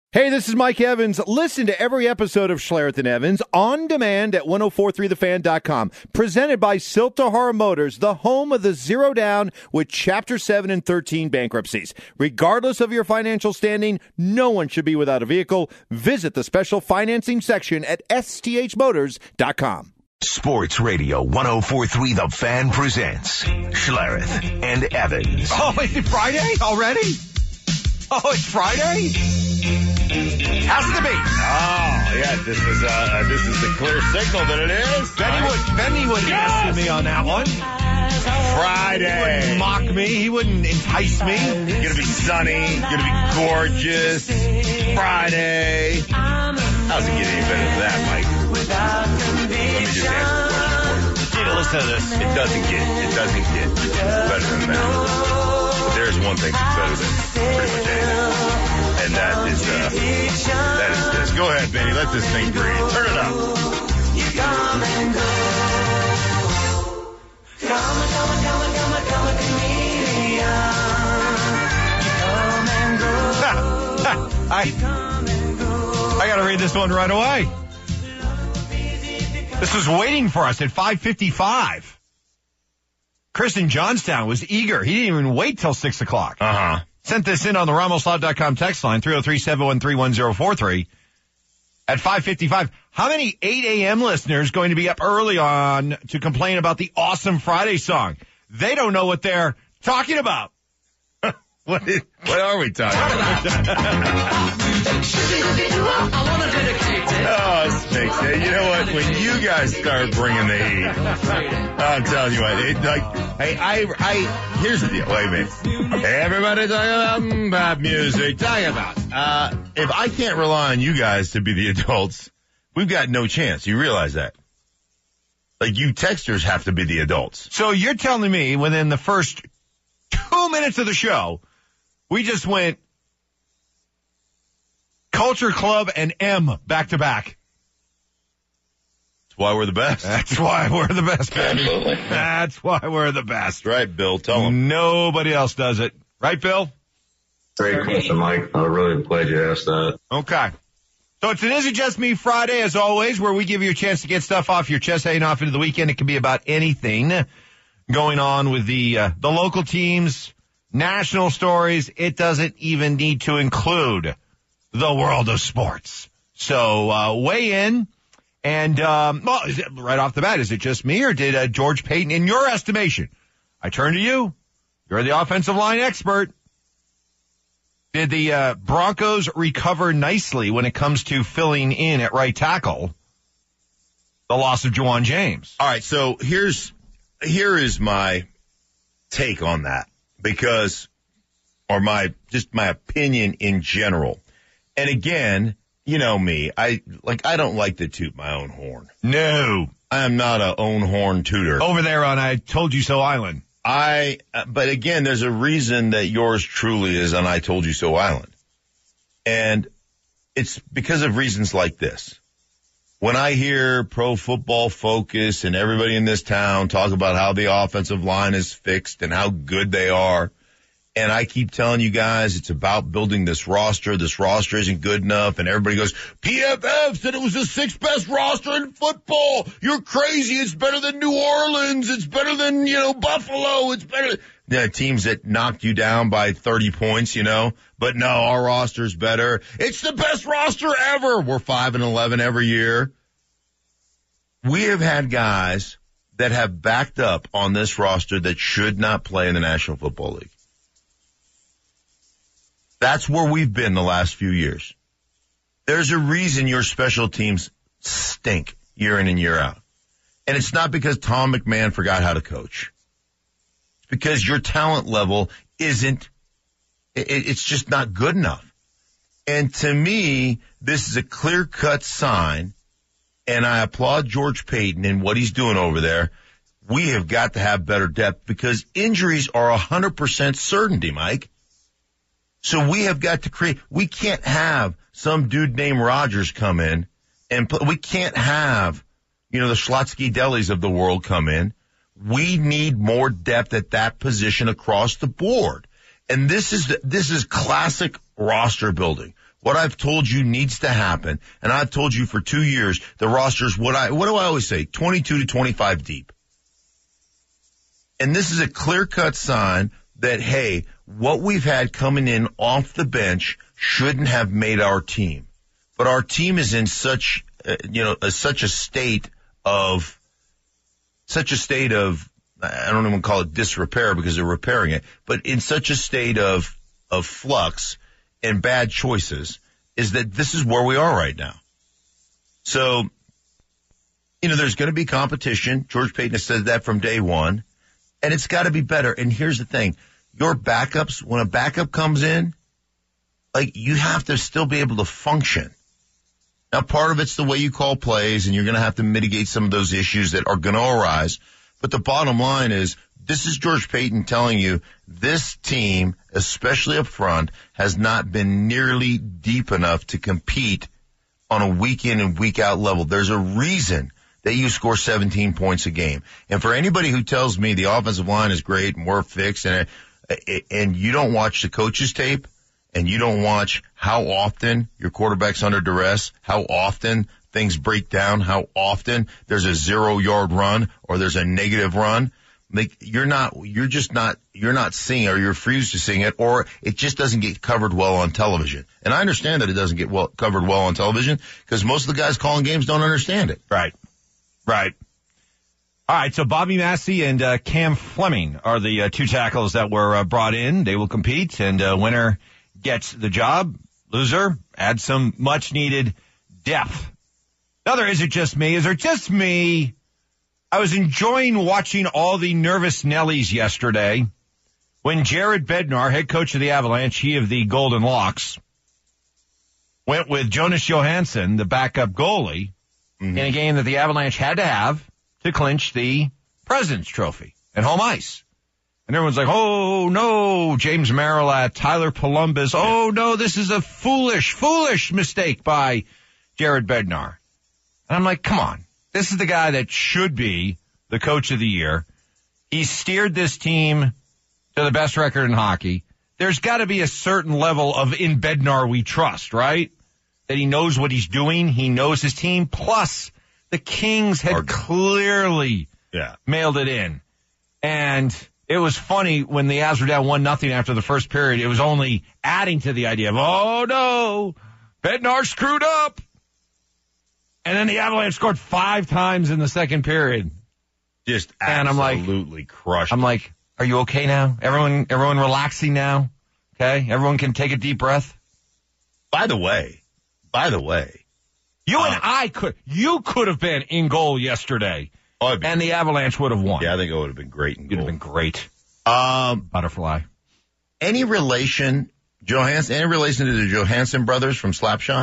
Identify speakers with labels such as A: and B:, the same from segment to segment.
A: Hey, this is Mike Evans. Listen to every episode of Schlereth and Evans on demand at 1043thefan.com. Presented by Siltahara Motors, the home of the Zero Down with Chapter 7 and 13 bankruptcies. Regardless of your financial standing, no one should be without a vehicle. Visit the special financing section at sthmotors.com.
B: Sports Radio 1043 The Fan presents Schlereth and Evans.
C: Oh, is it Friday already? Oh, it's Friday? Has to be.
D: Oh, yeah, this is the clear signal that it is.
C: Benny would answer me on that one.
D: Friday.
C: He wouldn't mock me. He wouldn't entice me.
D: Gonna be sunny. Gonna be gorgeous. Friday. How's it get any better than that, Mike? Let me just answer the question for you.
C: Need to listen to this.
D: It doesn't get better than that. But there's one thing that's better than pretty much anything. And that is this. Go ahead, Benny. Let this thing breathe. Turn it up.
C: I got to read this one right away. This was waiting for us at 5:55. Chris in Johnstown was eager. He didn't even wait till 6 o'clock.
D: Uh-huh.
C: Sent this in on the RamosLaw.com text line, 303-713-1043 at 5:55. How many 8 a.m. listeners going to be up early on to complain about the awesome Friday song? They don't know what they're talking about.
D: What are we talking about? Oh, snakes. Hey, you know what? When you guys start bringing the heat, I'm telling you what. Here's the deal. Wait a minute. Hey, everybody talking about music. Talking about. If I can't rely on you guys to be the adults, we've got no chance. You realize that? Like, you texters have to be the adults.
C: So you're telling me within the first 2 minutes of the show, we just went Culture Club and M back to back.
D: That's why we're the best.
C: That's why we're the best, baby.
D: Absolutely.
C: That's why we're the best.
D: That's right, Bill. Tell them.
C: Nobody else does it. Right, Bill?
E: Great question, Mike. I'm really glad you asked that.
C: Okay. So it's an Is It Just Me Friday, as always, where we give you a chance to get stuff off your chest, heading off into the weekend. It can be about anything going on with the local teams, national stories. It doesn't even need to include the world of sports. So weigh in. And, is it, right off the bat, is it just me or did George Paton, in your estimation, I turn to you, you're the offensive line expert, did the Broncos recover nicely when it comes to filling in at right tackle the loss of Juwan James?
D: All right, so here is my take on that. Because, or my opinion in general. And again, you know me, I don't like to toot my own horn.
C: No.
D: I am not a own horn tooter.
C: Over there on I Told You So Island.
D: But again, there's a reason that yours truly is on I Told You So Island. And it's because of reasons like this. When I hear Pro Football Focus and everybody in this town talk about how the offensive line is fixed and how good they are, and I keep telling you guys it's about building this roster isn't good enough, and everybody goes, PFF said it was the 6th best roster in football. You're crazy. It's better than New Orleans. It's better than, Buffalo. It's better than teams that knocked you down by 30 points, But no, our roster's better. It's the best roster ever. We're 5-11 every year. We have had guys that have backed up on this roster that should not play in the National Football League. That's where we've been the last few years. There's a reason your special teams stink year in and year out. And it's not because Tom McMahon forgot how to coach. It's because your talent level it's just not good enough. And to me, this is a clear-cut sign, and I applaud George Paton and what he's doing over there. We have got to have better depth because injuries are 100% certainty, Mike. So we have got to we can't have some dude named Rodgers come in and we can't have, the Schlotsky Delis of the world come in. We need more depth at that position across the board. And this is classic roster building. What I've told you needs to happen, and I've told you for 2 years, the roster's what do I always say? 22 to 25 deep. And this is a clear-cut sign that, hey, what we've had coming in off the bench shouldn't have made our team. But our team is in such a state of, I don't even call it disrepair because they're repairing it, but in such a state of flux and bad choices is that this is where we are right now. So, there's going to be competition. George Paton has said that from day one, and it's got to be better. And here's the thing. Your backups, when a backup comes in, you have to still be able to function. Now, part of it's the way you call plays, and you're going to have to mitigate some of those issues that are going to arise. But the bottom line is, this is George Paton telling you this team, especially up front, has not been nearly deep enough to compete on a week in and week out level. There's a reason that you score 17 points a game. And for anybody who tells me the offensive line is great and we're fixed and you don't watch the coach's tape and you don't watch how often your quarterback's under duress, how often things break down, how often there's a 0-yard run or there's a negative run, you're not seeing it, or you're refused to seeing it, or it just doesn't get covered well on television. And I understand that it doesn't get covered well on television because most of the guys calling games don't understand it.
C: Right. All right, so Bobby Massey and Cam Fleming are the two tackles that were brought in. They will compete, and winner gets the job. Loser adds some much-needed depth. Another, is it just me? Is it just me? I was enjoying watching all the nervous Nellies yesterday when Jared Bednar, head coach of the Avalanche, he of the Golden Locks, went with Jonas Johansson, the backup goalie, in a game that the Avalanche had to have to clinch the President's Trophy at home ice. And everyone's like, oh, no, James Marilat, Tyler Columbus. Oh, no, this is a foolish mistake by Jared Bednar. And I'm like, come on. This is the guy that should be the coach of the year. He steered this team to the best record in hockey. There's got to be a certain level of in Bednar we trust, right? That he knows what he's doing. He knows his team. Plus, the Kings had clearly mailed it in. And it was funny when the Avs were down 1-0 after the first period. It was only adding to the idea of, oh, no, Bednar screwed up. And then the Avalanche scored 5 times in the second period.
D: Just
C: absolutely
D: crushed.
C: I'm like, are you okay now? Everyone relaxing now? Okay? Everyone can take a deep breath?
D: By the way,
C: you could have been in goal yesterday, and the Avalanche would have won.
D: Yeah, I think it would have been great in goal.
C: It would have been great. Butterfly.
D: Any relation to the Johansson brothers from Slapshot?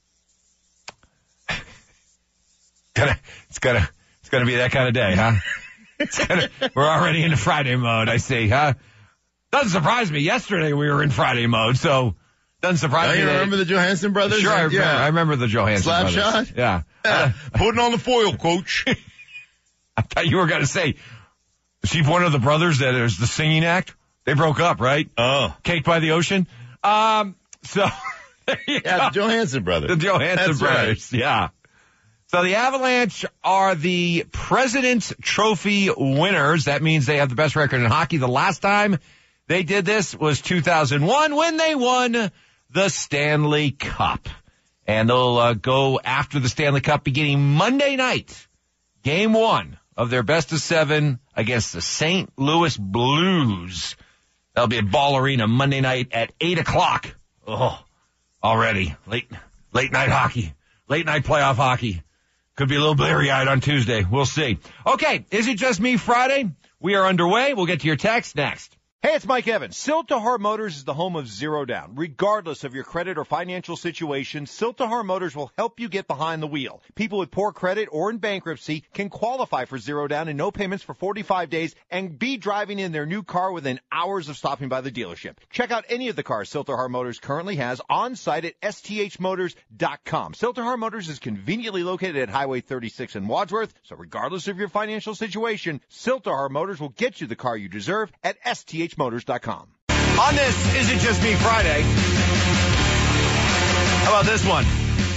C: It's gonna be that kind of day, huh? We're already into Friday mode, I see, huh? Doesn't surprise me. Yesterday we were in Friday mode, so doesn't surprise me.
D: You remember the Johansson brothers?
C: Sure, I remember the Johansson brothers.
D: Slapshot?
C: Yeah.
D: Putting on the foil, coach.
C: I thought you were going to say, is he one of the brothers that is the singing act? They broke up, right?
D: Oh.
C: Cake by the Ocean? So,
D: the Johansson brothers.
C: The Johansson
D: That's
C: brothers,
D: right.
C: Yeah. So the Avalanche are the President's Trophy winners. That means they have the best record in hockey. The last time they did this was 2001 when they won the Stanley Cup. And they'll go after the Stanley Cup beginning Monday night. Game 1 of their best of 7 against the St. Louis Blues. That'll be at Ball Arena Monday night at 8 o'clock. Oh, already. Late night hockey. Late night playoff hockey. Could be a little bleary-eyed on Tuesday. We'll see. Okay, is it just me Friday? We are underway. We'll get to your text next.
A: Hey, it's Mike Evans. Siltahar Motors is the home of Zero Down. Regardless of your credit or financial situation, Siltahar Motors will help you get behind the wheel. People with poor credit or in bankruptcy can qualify for Zero Down and no payments for 45 days and be driving in their new car within hours of stopping by the dealership. Check out any of the cars Siltahar Motors currently has on site at sthmotors.com. Siltahar Motors is conveniently located at Highway 36 in Wadsworth, so regardless of your financial situation, Siltahar Motors will get you the car you deserve at sthmotors.com.
C: On this Is It Just Me Friday, How about this one?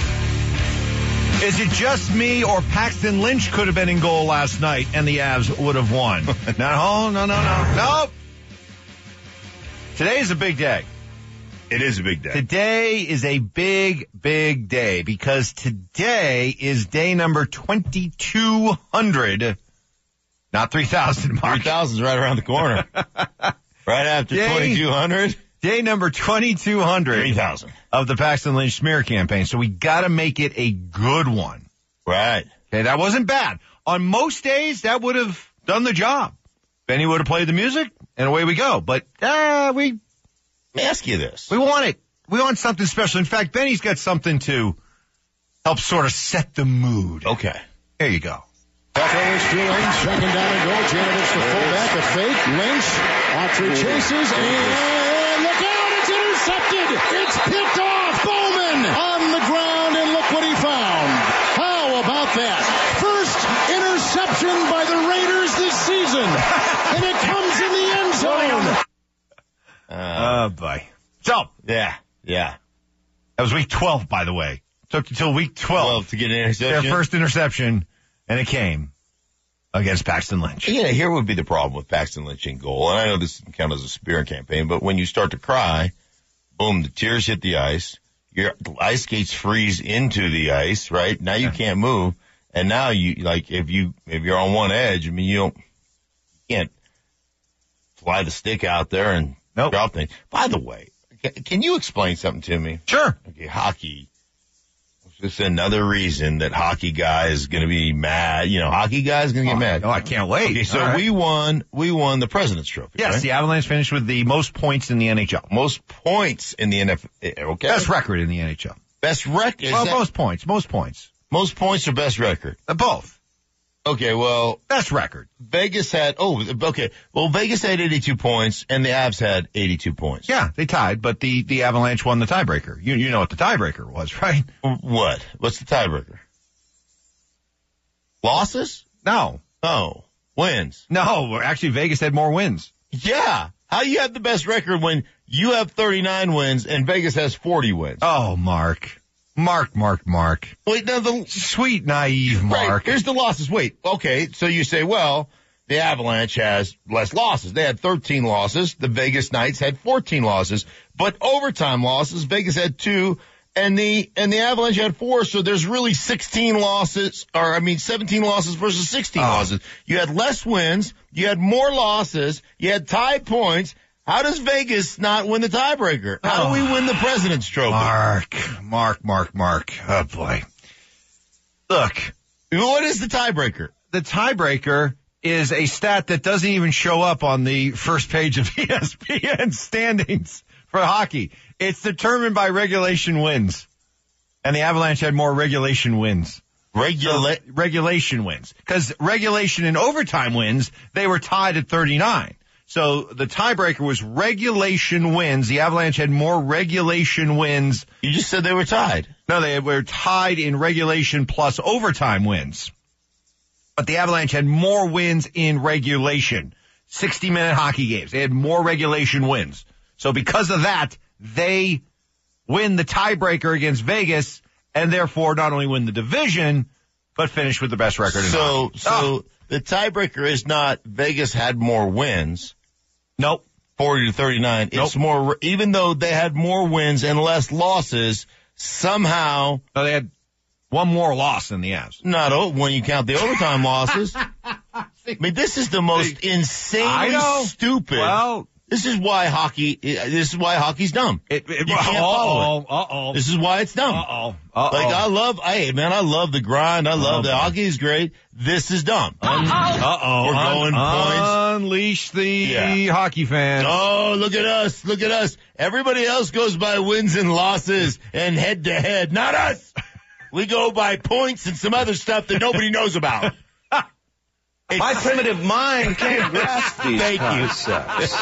C: Is it just me or Paxton Lynch could have been in goal last night and the Avs would have won? No. Today is a big day.
D: It is a big day.
C: Today is a big, big day because today is day number 2200. Not 3,000, Mark.
D: 3,000 is right around the corner. Right after 2,200.
C: Day number 2,200.
D: 3,000.
C: Of the Paxton Lynch smear campaign. So we got to make it a good one.
D: Right.
C: Okay, that wasn't bad. On most days, that would have done the job. Benny would have played the music, and away we go. But
D: Let me ask you this.
C: we want it. We want something special. In fact, Benny's got something to help sort of set the mood.
D: Okay.
C: Here you go.
F: Lynch stealing, second down and goal. Janovich the fullback, a fake. Lynch, Autry chases, and look out, it's intercepted. It's picked off. Bowman on the ground, and look what he found. How about that? First interception by the Raiders this season, and it comes in the end zone.
C: Oh, boy. So,
D: Yeah.
C: that was week 12, by the way. Took until week 12
D: to get an interception.
C: their first interception, and it came against Paxton Lynch.
D: Yeah, here would be the problem with Paxton Lynch in goal. And I know this doesn't count as a spear campaign, but when you start to cry, boom, the tears hit the ice. Your ice skates freeze into the ice, right? Now you can't move. And now if you're on one edge, I mean, you can't fly the stick out there and drop things. By the way, can you explain something to me?
C: Sure.
D: Okay, hockey. It's another reason that hockey guy is going to be mad. Hockey guy is going to get mad.
C: Oh, I can't wait.
D: Okay, so
C: All right.
D: we won the President's Trophy.
C: Yes,
D: right?
C: the Avalanche finished with the most points in the NHL.
D: Most points in the NFL. Okay.
C: Best record in the NHL.
D: Best record.
C: Most points.
D: Most points or best record?
C: Both.
D: Okay, well,
C: Best record.
D: Vegas had 82 points and the Avs had 82 points.
C: Yeah, they tied, but the Avalanche won the tiebreaker. You know what the tiebreaker was, right?
D: What? What's the tiebreaker? Losses?
C: No.
D: Oh, wins.
C: No, actually Vegas had more wins.
D: Yeah. How you have the best record when you have 39 wins and Vegas has 40 wins?
C: Oh, Mark.
D: Wait, now
C: Sweet, naive Mark.
D: Right, here's the losses. Wait, okay, so you say, well, the Avalanche has less losses. They had 13 losses. The Vegas Knights had 14 losses. But overtime losses, Vegas had 2, and the Avalanche had 4, so there's really 17 losses versus 16 losses. You had less wins, you had more losses, you had tied points. How does Vegas not win the tiebreaker? How do we win the President's Trophy?
C: Mark. Oh, boy. Look.
D: What is the tiebreaker?
C: The tiebreaker is a stat that doesn't even show up on the first page of ESPN standings for hockey. It's determined by regulation wins. And the Avalanche had more regulation wins. Regulation wins. Because regulation and overtime wins, they were tied at 39. So the tiebreaker was regulation wins. The Avalanche had more regulation wins.
D: You just said they were tied.
C: No, they were tied in regulation plus overtime wins. But the Avalanche had more wins in regulation. 60-minute hockey games. They had more regulation wins. So because of that, they win the tiebreaker against Vegas and therefore not only win the division, but finish with the best record in hockey.
D: So the tiebreaker is not Vegas had more wins.
C: Nope.
D: 40 to 39.
C: Nope.
D: It's more, even though they had more wins and less losses, somehow.
C: No, they had one more loss than the Avs.
D: Not when you count the overtime losses. I mean, this is the most insanely stupid.
C: Well,
D: this is why hockey's dumb. You can't follow it. This is why it's dumb. I love the grind. I love the hockey is great. This is dumb. We're going points.
C: Unleash the hockey fans.
D: Oh, look at us. Look at us. Everybody else goes by wins and losses and head to head. Not us. We go by points and some other stuff that nobody knows about.
G: My primitive mind can't grasp these concepts.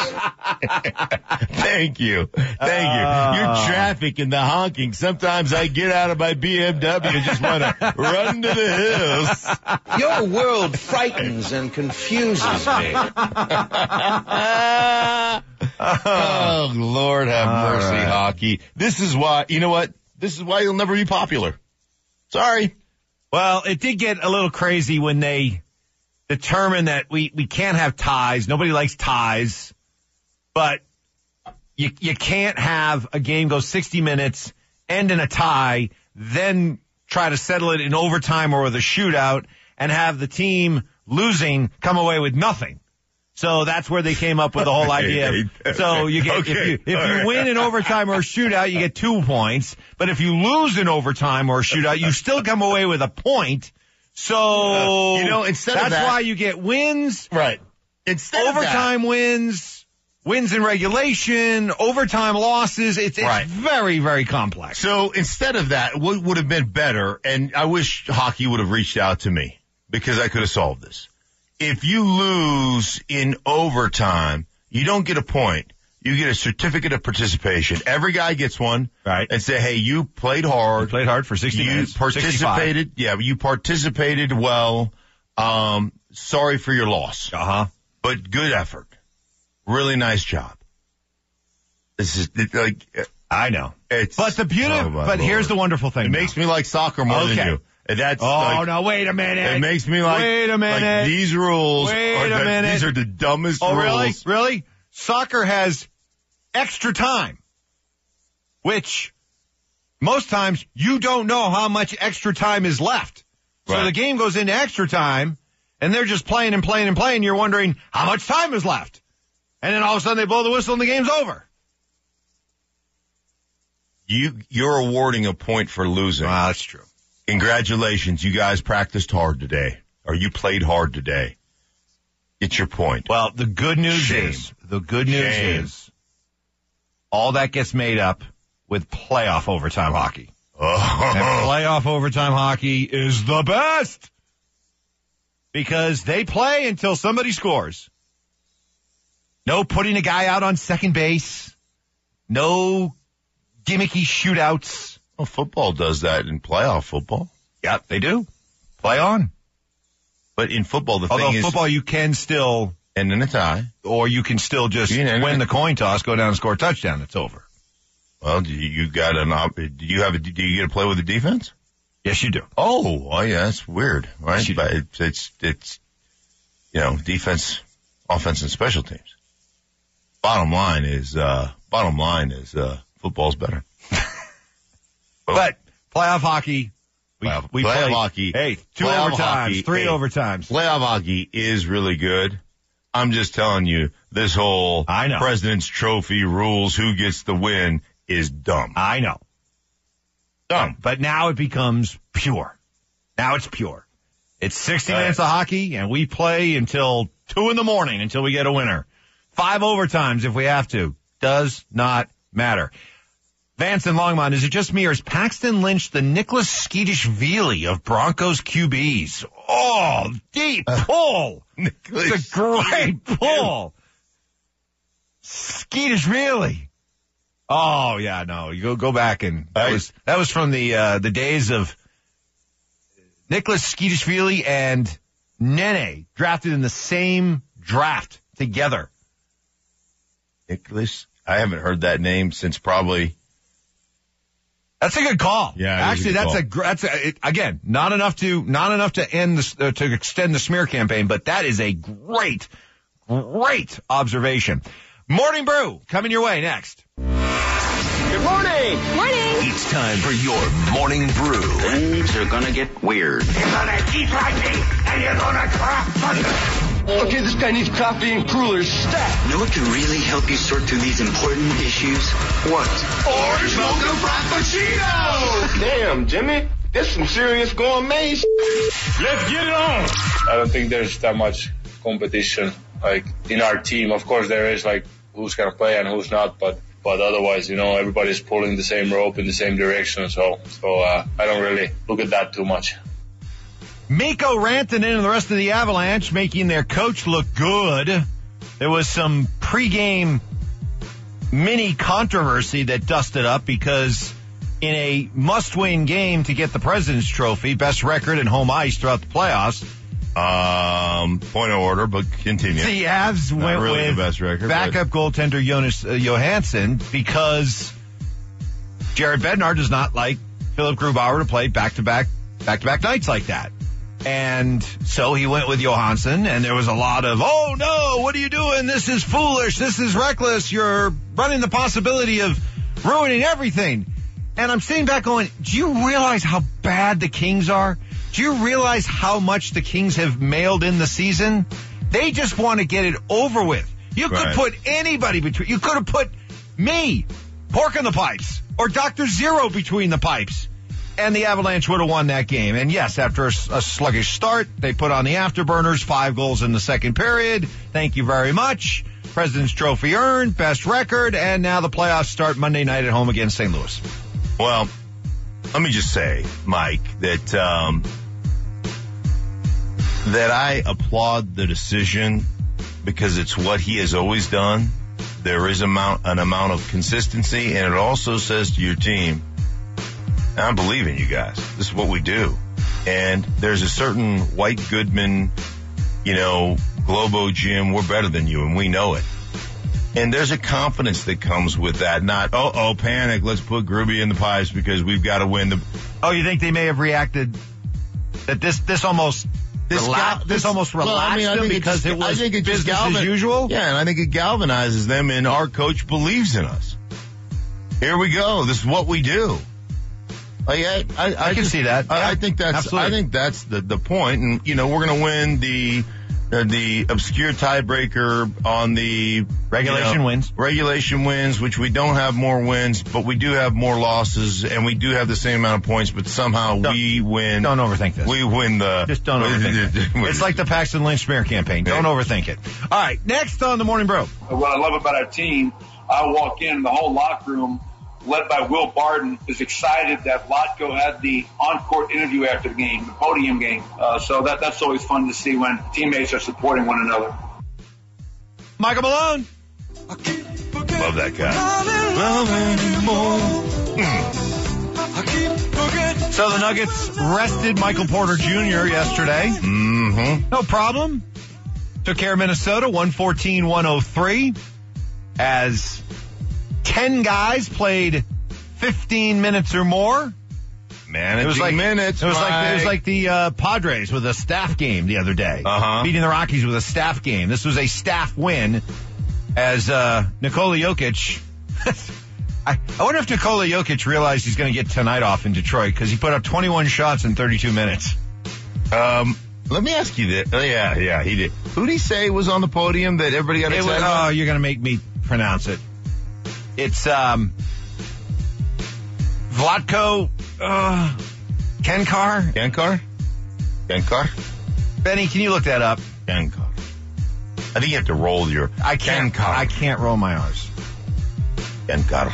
D: Thank you. Your traffic and the honking. Sometimes I get out of my BMW and just want to run to the hills.
G: Your world frightens and confuses me.
D: Oh, Lord have mercy, hockey. This is why, you know what? This is why you'll never be popular. Sorry.
C: Well, it did get a little crazy when they determined that we can't have ties. Nobody likes ties. But you can't have a game go 60 minutes, end in a tie, then try to settle it in overtime or with a shootout and have the team losing come away with nothing. So that's where they came up with the whole idea. So you get if you win in overtime or a shootout, you get 2 points. But if you lose in overtime or a shootout, you still come away with a point. So
D: instead
C: that's
D: of that,
C: why you get wins,
D: right? Instead
C: overtime wins in regulation, overtime losses. It's
D: right.
C: Very, very complex.
D: So instead of that, what would have been better? And I wish hockey would have reached out to me because I could have solved this. If you lose in overtime, you don't get a point. You get a certificate of participation. Every guy gets one.
C: Right.
D: And say, hey, you played hard.
C: You played hard for 60 minutes.
D: You participated.
C: 65.
D: Yeah, you participated well. Sorry for your loss.
C: Uh-huh.
D: But good effort. Really nice job. This is like,
C: I know.
D: It's,
C: but the beauty, but here's the wonderful thing.
D: It makes me like soccer more than you. And that's
C: no, wait a minute.
D: It makes me like,
C: wait a minute.
D: Like these rules
C: These
D: are the dumbest rules.
C: Really? Really? Soccer has extra time, which most times you don't know how much extra time is left. So
D: Right.
C: the game goes into extra time and they're just playing and playing and playing. You're wondering how much time is left. And then all of a sudden they blow the whistle and the game's over.
D: You're awarding a point for losing.
C: Well, that's true.
D: Congratulations. You guys practiced hard today, or you played hard today. It's your point.
C: Well, the good news is all that gets made up with playoff overtime hockey.
D: Oh.
C: And playoff overtime hockey is the best because they play until somebody scores. No putting a guy out on second base. No gimmicky shootouts.
D: Well, football does that in playoff football.
C: Yeah, they do. Play on.
D: But in football,
C: Although
D: thing is,
C: football, you can still,
D: and in a tie,
C: or you can still just win the coin toss, go down and score a touchdown. It's over.
D: Well, do you get to play with the defense?
C: Yes, you do.
D: Oh, yeah, that's weird, right?
C: Yes,
D: but it's defense, offense, and special teams. Bottom line is football's better.
C: But playoff hockey, we play
D: hockey.
C: Hey, 2 overtimes, 3 overtimes.
D: Playoff hockey is really good. I'm just telling you, this whole President's Trophy rules, who gets the win, is dumb.
C: I know.
D: Dumb.
C: But now it becomes pure. Now it's pure. It's 60 minutes of hockey, and we play until 2 a.m. until we get a winner. 5 overtimes if we have to. Does not matter. Vance and Longmont, is it just me or is Paxton Lynch the Nicholas Skeetish-Veely of Broncos QBs? Oh, deep pull. It's a great pull. Skeetish-Veely. Oh, yeah, no, you go back and that was from the days of Nicholas Skeetish-Veely and Nene drafted in the same draft together.
D: Nicholas, I haven't heard that name since probably.
C: That's a good call.
D: Yeah,
C: actually, again, not enough to end to extend the smear campaign, but that is a great observation. Morning Brew coming your way next.
H: Good morning.
I: Morning.
B: It's time for your Morning Brew.
H: Things are gonna get weird.
J: You're gonna keep writing, and you're gonna craft thunder.
K: Okay, this guy needs coffee and crullers. Stat.
L: You know what can really help you sort through these important issues?
K: What?
J: Orange mocha frappuccino.
K: Damn, Jimmy. That's some serious gourmet.
J: Let's get it on.
M: I don't think there's that much competition, like, in our team. Of course, there is, like, who's gonna play and who's not, but otherwise, everybody's pulling the same rope in the same direction. So I don't really look at that too much.
C: Mikko Rantanen and the rest of the Avalanche making their coach look good. There was some pregame mini controversy that dusted up because in a must-win game to get the President's Trophy, best record in home ice throughout the playoffs.
D: Point of order, but continue.
C: The Avs went with
D: the best record,
C: backup goaltender Jonas Johansson because Jared Bednar does not like Philip Grubauer to play back-to-back nights like that. And so he went with Johansson, and there was a lot of, oh no, what are you doing? This is foolish. This is reckless. You're running the possibility of ruining everything. And I'm sitting back going, do you realize how bad the Kings are? Do you realize how much the Kings have mailed in the season? They just want to get it over with. You could put anybody between. You could have put me, Pork in the Pipes, or Dr. Zero between the pipes. And the Avalanche would have won that game. And yes, after a sluggish start, they put on the afterburners, 5 goals in the second period. Thank you very much. President's Trophy earned, best record, and now the playoffs start Monday night at home against St. Louis.
D: Well, let me just say, Mike, that I applaud the decision because it's what he has always done. There is an amount of consistency, and it also says to your team, I believe in you guys. This is what we do. And there's a certain White Goodman, Globo Gym, we're better than you, and we know it. And there's a confidence that comes with that. Not, panic, let's put Gruby in the pipes because we've got to win.
C: Oh, you think they may have reacted that this almost relaxed them because it was business as usual?
D: Yeah, and I think it galvanizes them, and our coach believes in us. Here we go. This is what we do. I
C: can see that.
D: I think that's the point. And, we're going to win the obscure tiebreaker on the regulation wins, which we don't have more wins, but we do have more losses, and we do have the same amount of points, but somehow we win.
C: Don't overthink this.
D: We win
C: Just don't overthink it. It's like the Paxton Lynch smear campaign. Don't overthink it. All right, next on the Morning Brew.
I: What I love about our team, I walk in, the whole locker room, led by Will Barton, is excited that Vlatko had the on-court interview after the game, the podium game. So that's always fun to see when teammates are supporting one another.
C: Michael Malone.
D: Love that guy.
C: So the Nuggets rested Michael Porter Jr. yesterday.
D: Mm-hmm.
C: No problem. Took care of Minnesota, 114-103, as 10 guys played 15 minutes or more.
D: It was like minutes.
C: It was like the Padres with a staff game the other day, beating the Rockies with a staff game. This was a staff win, as Nikola Jokic. I wonder if Nikola Jokic realized he's going to get tonight off in Detroit because he put up 21 shots in 32 minutes.
D: Let me ask you this. Yeah, he did. Who did he say was on the podium that everybody got excited about?
C: You're going to make me pronounce it. It's Vlatko Kenkar.
D: Kenkar?
C: Benny, can you look that up?
D: Kenkar. I think you have to roll your...
C: I can't roll my R's.
D: Kenkar.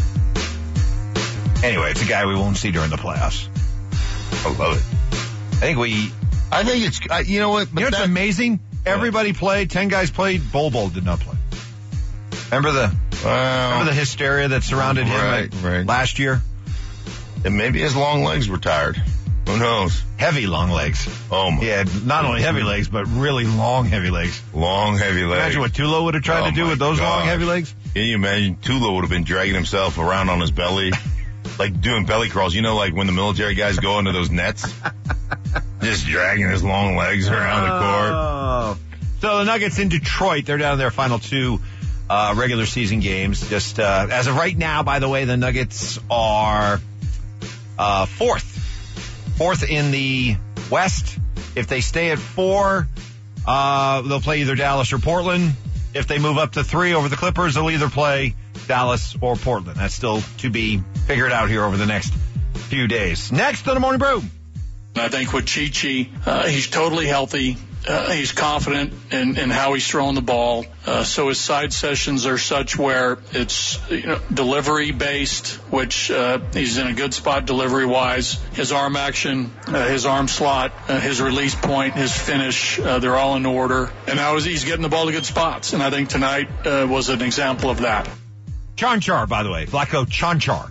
C: Anyway, it's a guy we won't see during the playoffs.
D: I love it.
C: I think it's... you know what? But it's amazing? Everybody played. 10 guys played. Bol did not play. Remember the hysteria that surrounded him last year?
D: And maybe his long legs were tired. Who knows?
C: Heavy long legs.
D: Oh my!
C: He had not only heavy legs, but really long, heavy legs.
D: Long, heavy legs.
C: Imagine what Tulo would have tried to do with those long, heavy legs.
D: Can you imagine? Tulo would have been dragging himself around on his belly, like doing belly crawls. Like when the military guys go into those nets, just dragging his long legs around the court.
C: So the Nuggets in Detroit, they're down to their final 2 regular season games. Just as of right now, by the way, the Nuggets are fourth in the West. If they stay at 4, they'll play either Dallas or Portland. If they move up to 3 over the Clippers, they'll either play Dallas or Portland. That's still to be figured out here over the next few days. Next on the Morning Brew.
N: I think with Chi-Chi, he's totally healthy. He's confident in how he's throwing the ball. So his side sessions are such where it's delivery based, which he's in a good spot delivery wise. His arm action, his arm slot, his release point, his finish, they're all in order. And now he's getting the ball to good spots. And I think tonight was an example of that.
C: Chanchar, by the way. Vlatko Chanchar.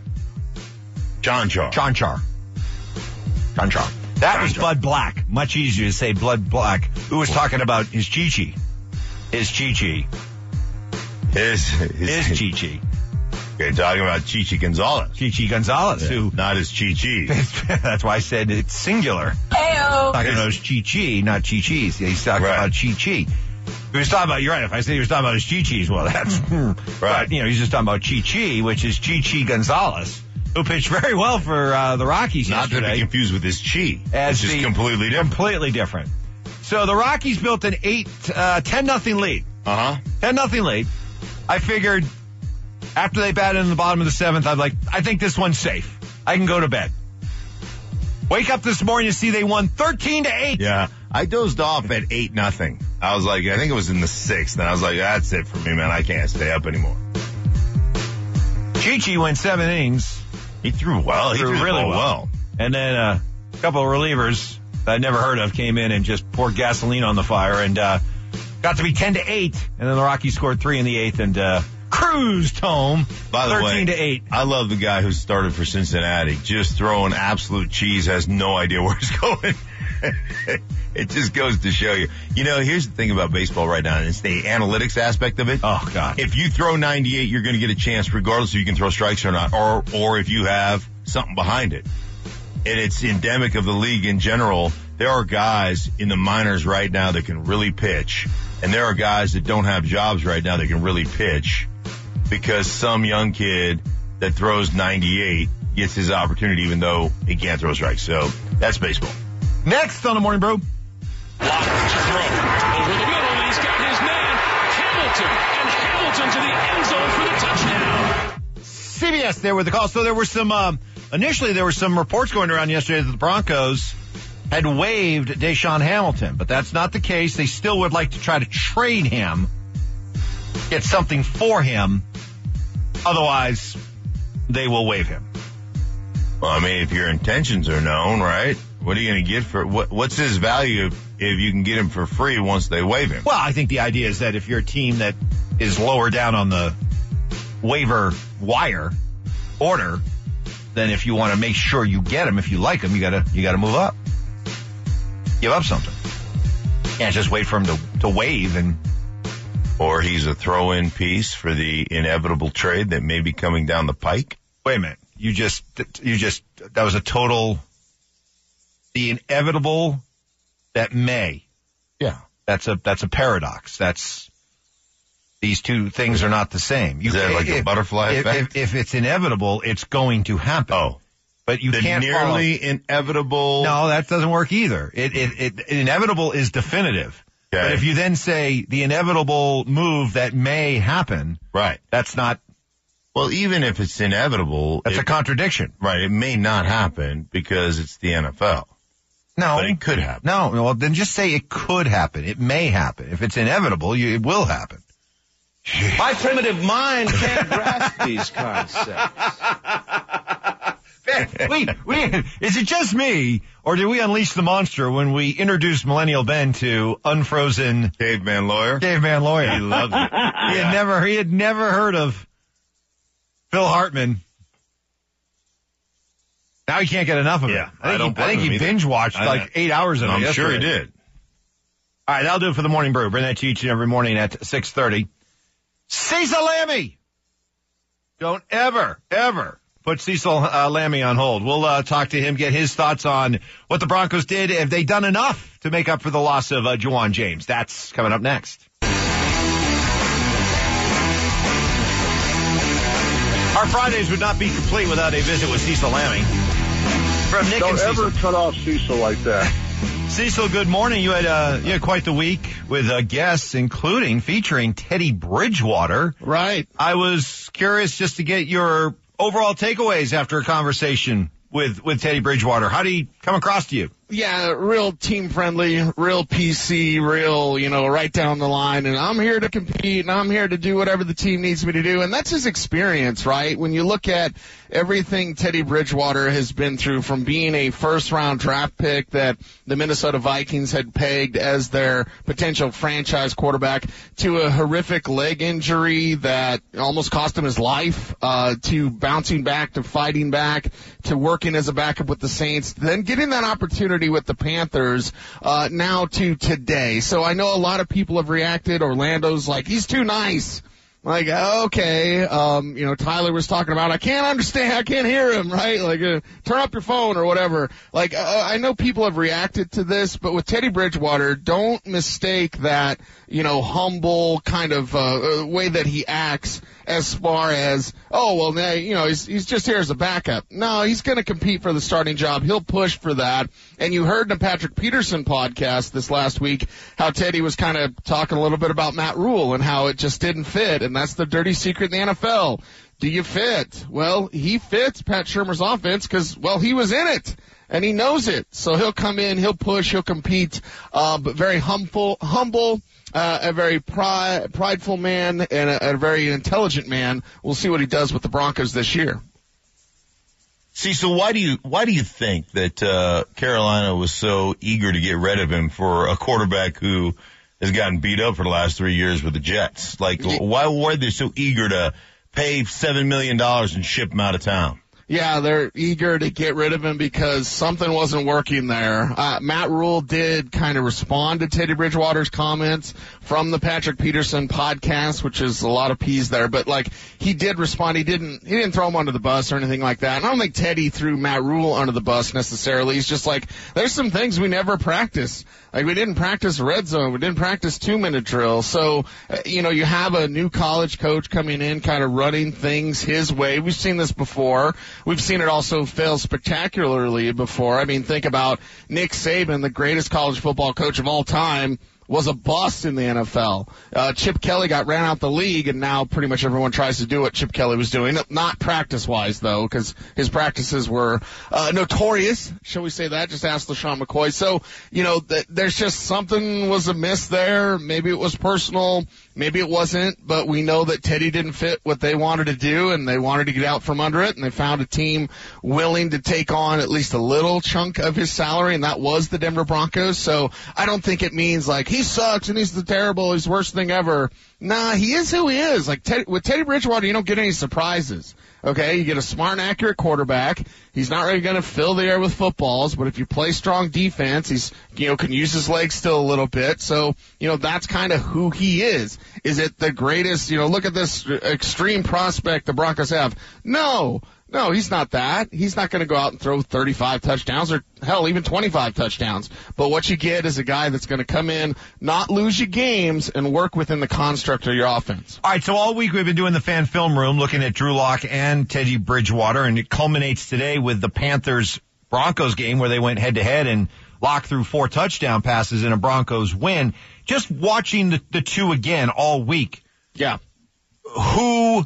C: That was Bud Black. Much easier to say Bud Black. Who was talking about his Chi-Chi. His Chi-Chi.
D: You're talking about Chichi Gonzalez.
C: Chichi Gonzalez, who...
D: Not as Chi-Chi.
C: That's why I said it's singular.
O: Heyo.
C: Talking about his Chi-Chi, not Chi-Chis. He's talking about Chi-Chi. He was talking about, you're right, if I say he was talking about his Chi-Chis, well, that's... Right. But, he's just talking about Chi-Chi, which is Chichi Gonzalez, who pitched very well for the Rockies yesterday.
D: Not to be confused with his Chi.
C: Which
D: is completely different.
C: Completely different. So the Rockies built an 10-0 lead. 10-0 lead. I figured after they batted in the bottom of the 7th, I think this one's safe. I can go to bed. Wake up this morning to see they won 13-8.
D: Yeah. I dozed off at 8-0. I was like, I think it was in the 6th, and I was like, that's it for me, man. I can't stay up anymore.
C: Chi-Chi went 7 innings.
D: He threw well. He threw really well.
C: And then a couple of relievers that I'd never heard of came in and just poured gasoline on the fire and got to be 10-8. And then the Rockies scored 3 in the 8th and cruised home.
D: By the
C: 13-8.
D: I love the guy who started for Cincinnati. Just throwing absolute cheese, has no idea where it's going. It just goes to show you. Here's the thing about baseball right now, and it's the analytics aspect of it.
C: Oh, God.
D: If you throw 98, you're going to get a chance regardless if you can throw strikes or not, or if you have something behind it. And it's endemic of the league in general. There are guys in the minors right now that can really pitch, and there are guys that don't have jobs right now that can really pitch because some young kid that throws 98 gets his opportunity even though he can't throw strikes. So that's baseball.
C: Next on the Morning Brew.
P: Lock to throw. Over the middle, and he's got his man, Hamilton. And Hamilton to the end zone for the touchdown.
C: CBS there with the call. So there were some, initially there were some reports going around yesterday that the Broncos had waived Deshaun Hamilton, but that's not the case. They still would like to try to trade him, get something for him. Otherwise, they will waive him.
D: Well, I mean, if your intentions are known, right? What are you going to get for what's his value if you can get him for free once they waive him?
C: Well, I think the idea is that if you're a team that is lower down on the waiver wire order, then if you want to make sure you get him, if you like him, you gotta move up. Give up something. Can't just wait for him to waive
D: or he's a throw-in piece for the inevitable trade that may be coming down the pike.
C: Wait a minute. You just that was a total. The inevitable that may.
D: Yeah.
C: That's a paradox. These two things are not the same.
D: Is that like a butterfly effect?
C: If it's inevitable, it's going to happen.
D: Oh.
C: But you can't
D: nearly inevitable.
C: No, that doesn't work either. Inevitable is definitive.
D: Okay.
C: But if you then say the inevitable move that may happen.
D: Right.
C: That's not.
D: Well, even if it's inevitable.
C: That's a contradiction.
D: Right. It may not happen because it's the NFL.
C: No.
D: But it could happen.
C: No. Well, then just say it could happen. It may happen. If it's inevitable, it will happen.
G: My primitive mind can't grasp these concepts.
C: Is it just me, or did we unleash the monster when we introduced Millennial Ben to Unfrozen
D: Caveman Lawyer?
C: Caveman Lawyer.
D: He loved it.
C: He had never heard of Phil Hartman. Now he can't get enough of it. I think he binge watched like 8 hours of it.
D: I'm sure he did.
C: All right, that'll do it for the Morning Brew. Bring that to you each and every morning at 6:30. Cecil Lammey. Don't ever put Cecil Lammey on hold. We'll talk to him, get his thoughts on what the Broncos did. Have they done enough to make up for the loss of Juwan James? That's coming up next. Our Fridays would not be complete without a visit with Cecil Lammey. From Nick and Cecil.
Q: Don't ever cut off Cecil like that.
C: Cecil, good morning. You had quite the week with guests, including featuring Teddy Bridgewater.
F: Right.
C: I was curious just to get your overall takeaways after a conversation with Teddy Bridgewater. How did he come across to you?
F: Yeah, real team friendly, real PC, real, right down the line. And I'm here to compete and I'm here to do whatever the team needs me to do. And that's his experience, right? When you look at everything Teddy Bridgewater has been through, from being a first round draft pick that the Minnesota Vikings had pegged as their potential franchise quarterback, to a horrific leg injury that almost cost him his life, to bouncing back, to fighting back, to working as a backup with the Saints, then getting that opportunity with the Panthers, now to today. So I know a lot of people have reacted. Orlando's like, he's too nice. Like, okay, Tyler was talking about, I can't hear him, right? Like, turn up your phone or whatever. Like, I know people have reacted to this, but with Teddy Bridgewater, don't mistake that, humble kind of, way that he acts as far as, he's just here as a backup. No, he's going to compete for the starting job. He'll push for that. And you heard in the Patrick Peterson podcast this last week how Teddy was kind of talking a little bit about Matt Rule and how it just didn't fit. And that's the dirty secret in the NFL. Do you fit? Well, he fits Pat Shurmur's offense because, he was in it. And he knows it. So he'll come in, he'll push, he'll compete, but very humble, a very prideful man and a very intelligent man. We'll see what he does with the Broncos this year.
D: See, so why do you think that Carolina was so eager to get rid of him for a quarterback who has gotten beat up for the last 3 years with the Jets? Like, why were they so eager to pay $7 million and ship him out of town?
F: Yeah, they're eager to get rid of him because something wasn't working there. Matt Rule did kind of respond to Teddy Bridgewater's comments from the Patrick Peterson podcast, which is a lot of P's there, but he did respond. He didn't throw him under the bus or anything like that. And I don't think Teddy threw Matt Rule under the bus necessarily. He's just there's some things we never practice. We didn't practice red zone. We didn't practice 2-minute drill. So, you have a new college coach coming in kind of running things his way. We've seen this before. We've seen it also fail spectacularly before. I mean, think about Nick Saban, the greatest college football coach of all time, was a bust in the NFL. Chip Kelly got ran out the league, and now pretty much everyone tries to do what Chip Kelly was doing. Not practice-wise, though, because his practices were notorious, shall we say that? Just ask LaShawn McCoy. So, there's just something was amiss there. Maybe it was personal. Maybe it wasn't, but we know that Teddy didn't fit what they wanted to do, and they wanted to get out from under it, and they found a team willing to take on at least a little chunk of his salary, and that was the Denver Broncos. So I don't think it means he sucks and he's he's the worst thing ever. Nah, he is who he is. With Teddy Bridgewater, you don't get any surprises. Okay, you get a smart and accurate quarterback. He's not really going to fill the air with footballs, but if you play strong defense, he's, can use his legs still a little bit. So, that's kind of who he is. Is it the greatest, look at this extreme prospect the Broncos have? No, he's not that. He's not going to go out and throw 35 touchdowns or, hell, even 25 touchdowns. But what you get is a guy that's going to come in, not lose you games, and work within the construct of your offense.
C: All right, so all week we've been doing the fan film room, looking at Drew Lock and Teddy Bridgewater, and it culminates today with the Panthers-Broncos game where they went head-to-head and Lock threw 4 touchdown passes in a Broncos win. Just watching the two again all week.
F: Yeah.
C: Who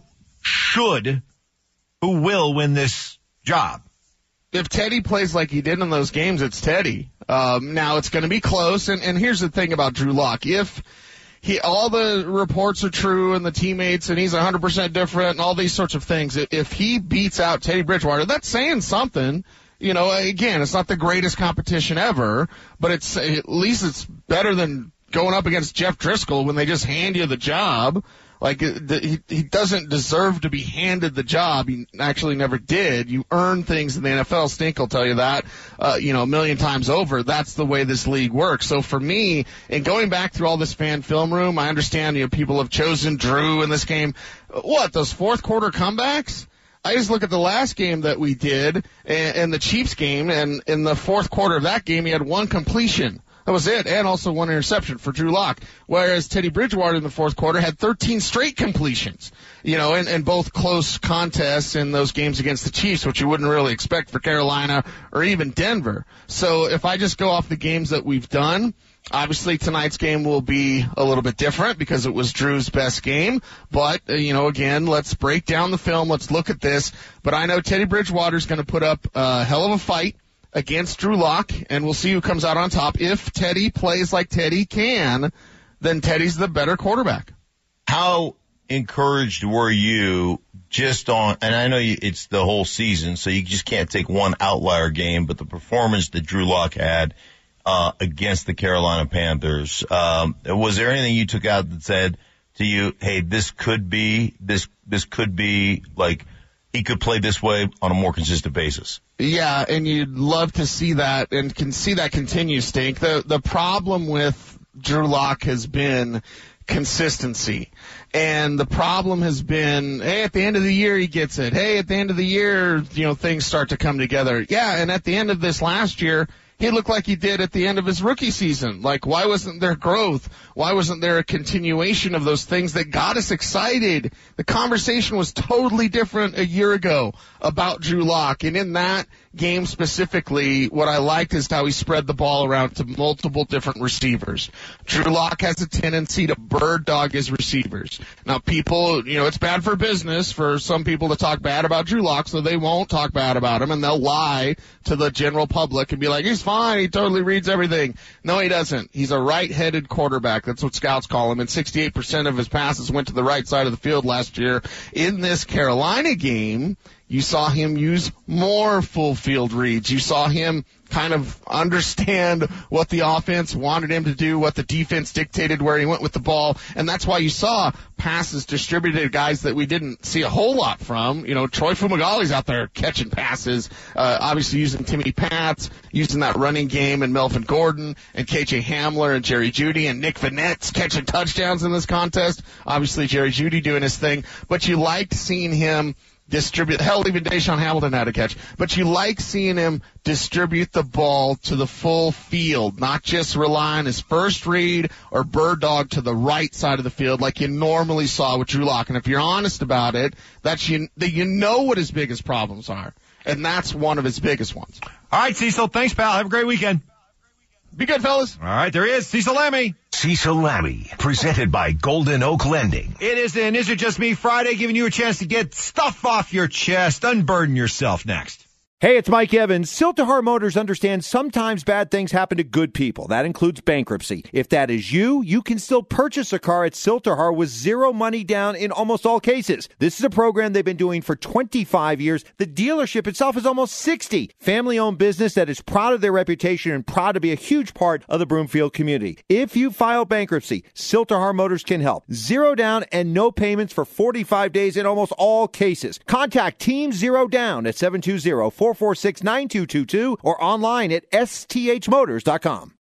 C: will win this job?
F: If Teddy plays like he did in those games, it's Teddy. Now it's going to be close. And here's the thing about Drew Lock. If all the reports are true and the teammates and he's 100% different and all these sorts of things, if he beats out Teddy Bridgewater, that's saying something. Again, it's not the greatest competition ever, but at least it's better than going up against Jeff Driscoll when they just hand you the job. He doesn't deserve to be handed the job. He actually never did. You earn things in the NFL. Stink will tell you that, a million times over. That's the way this league works. So for me, in going back through all this fan film room, I understand, people have chosen Drew in this game. What, those fourth quarter comebacks? I just look at the last game that we did and the Chiefs game, and in the fourth quarter of that game, he had 1 completion. That was it, and also 1 interception for Drew Lock. Whereas Teddy Bridgewater in the fourth quarter had 13 straight completions, in both close contests in those games against the Chiefs, which you wouldn't really expect for Carolina or even Denver. So if I just go off the games that we've done, obviously tonight's game will be a little bit different because it was Drew's best game. But, again, let's break down the film. Let's look at this. But I know Teddy Bridgewater's going to put up a hell of a fight against Drew Lock, and we'll see who comes out on top. If Teddy plays like Teddy can, then Teddy's the better quarterback.
D: How encouraged were you and I know it's the whole season, so you just can't take one outlier game, but the performance that Drew Lock had against the Carolina Panthers, was there anything you took out that said to you, hey, this could be like he could play this way on a more consistent basis?
F: Yeah, and you'd love to see that and can see that continue, Stink. The problem with Drew Lock has been
O: consistency. And the problem has been, hey, at the end of the year he gets it. Hey, at the end of the year, things start to come together. Yeah, and at the end of this last year, he looked like he did at the end of his rookie season. Like, why wasn't there growth? Why wasn't there a continuation of those things that got us excited? The conversation was totally different a year ago about Drew Lock. And in that game specifically, what I liked is how he spread the ball around to multiple different receivers. Drew Lock has a tendency to bird dog his receivers. Now, people, it's bad for business for some people to talk bad about Drew Lock, so they won't talk bad about him, and they'll lie to the general public and be like, he's fine, he totally reads everything. No, he doesn't. He's a right-headed quarterback. That's what scouts call him, and 68% of his passes went to the right side of the field last year. In this Carolina game, you saw him use more full field reads. You saw him kind of understand what the offense wanted him to do, what the defense dictated where he went with the ball. And that's why you saw passes distributed to guys that we didn't see a whole lot from. Troy Fumagalli's out there catching passes, obviously using Timmy Pats, using that running game, and Melvin Gordon and KJ Hamler and Jerry Jeudy and Nick Vanette's catching touchdowns in this contest. Obviously Jerry Jeudy doing his thing, but you liked seeing him distribute. Hell, even Deshaun Hamilton had a catch. But you like seeing him distribute the ball to the full field, not just rely on his first read or bird dog to the right side of the field like you normally saw with Drew Lock. And if you're honest about it, that you know what his biggest problems are. And that's one of his biggest ones.
C: All right, Cecil. Thanks, pal. Have a great weekend.
O: Be good, fellas.
C: All right, there he is, Cecil Lammey.
B: Cecil Lammey, presented by Golden Oak Lending.
C: It is an Is It Just Me Friday, giving you a chance to get stuff off your chest, unburden yourself next.
A: Hey, it's Mike Evans. Siltahar Motors understands sometimes bad things happen to good people. That includes bankruptcy. If that is you, you can still purchase a car at Siltahar with zero money down in almost all cases. This is a program they've been doing for 25 years. The dealership itself is almost 60. Family-owned business that is proud of their reputation and proud to be a huge part of the Broomfield community. If you file bankruptcy, Siltahar Motors can help. Zero down and no payments for 45 days in almost all cases. Contact Team Zero Down at 720-446-9222 or online at sthmotors.com.